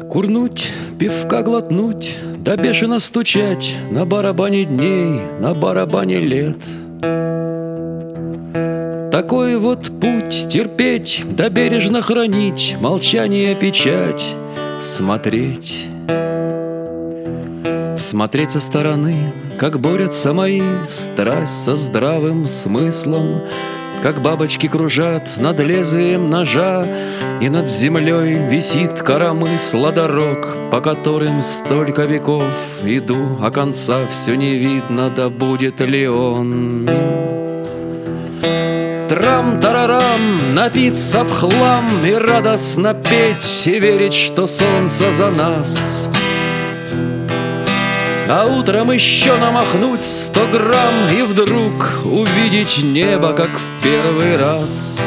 Курнуть, пивка глотнуть, да бешено стучать на барабане дней, на барабане лет. Такой вот путь терпеть, да бережно хранить, молчание печать, смотреть. Смотреть со стороны, как борются мои страсть со здравым смыслом, как бабочки кружат над лезвием ножа, и над землей висит коромысл дорог, по которым столько веков иду, а конца все не видно, да будет ли он. Трам-тарарам, напиться в хлам и радостно петь, и верить, что солнце за нас. А утром еще намахнуть 100 грамм и вдруг увидеть небо, как в первый раз.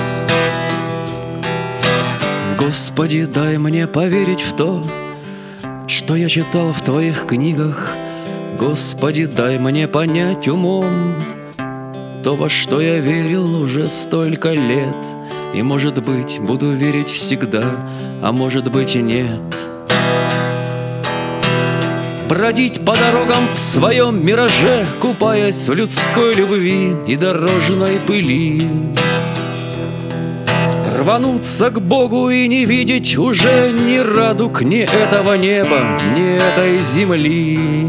Господи, дай мне поверить в то, что я читал в Твоих книгах. Господи, дай мне понять умом то, во что я верил уже столько лет. И, может быть, буду верить всегда, а может быть и нет. Бродить по дорогам в своем мираже, купаясь в людской любви и дорожной пыли. Рвануться к Богу и не видеть уже ни радуг, ни этого неба, ни этой земли.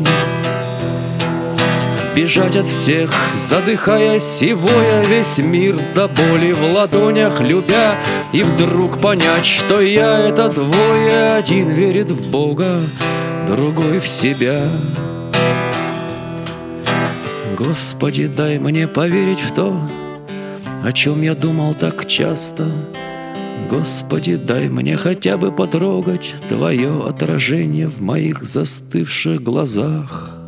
Бежать от всех, задыхаясь и воя весь мир до боли в ладонях любя, и вдруг понять, что я — это двое, один верит в Бога, другой в себя. Господи, дай мне поверить в то, о чем я думал так часто. Господи, дай мне хотя бы потрогать Твое отражение в моих застывших глазах.